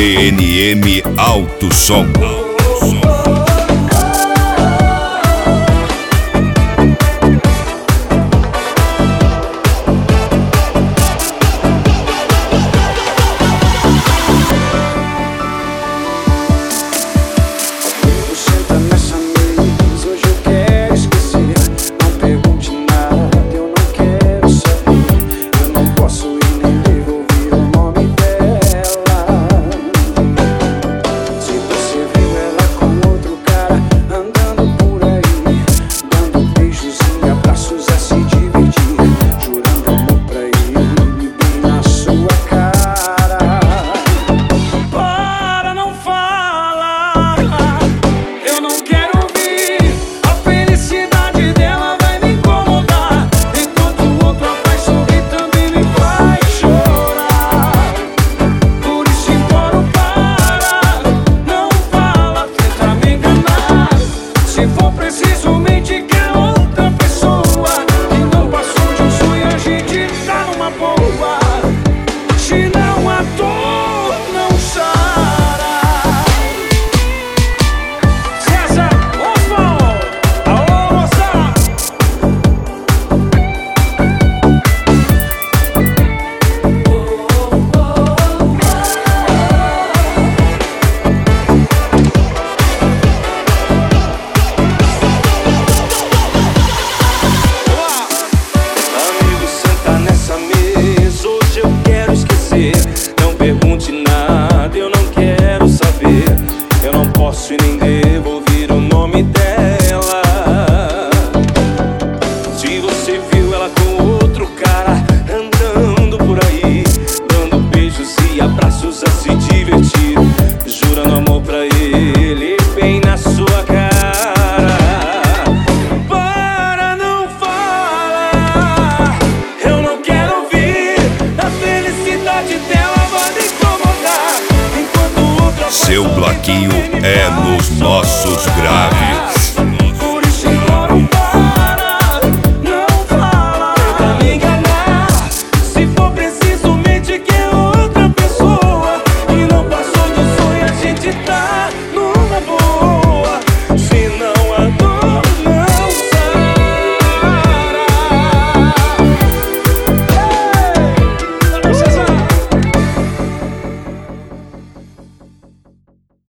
PNM Alto Som. E nem devo ouvir o nome dela. Se você viu ela com outro cara, andando por aí, dando beijos e abraços a se divertir, jurando amor pra ele bem na sua cara. Para, não fala, eu não quero ouvir. A felicidade dela vai me incomodar, enquanto outra Seu bloquinho é nos nossos graves. por isso embora.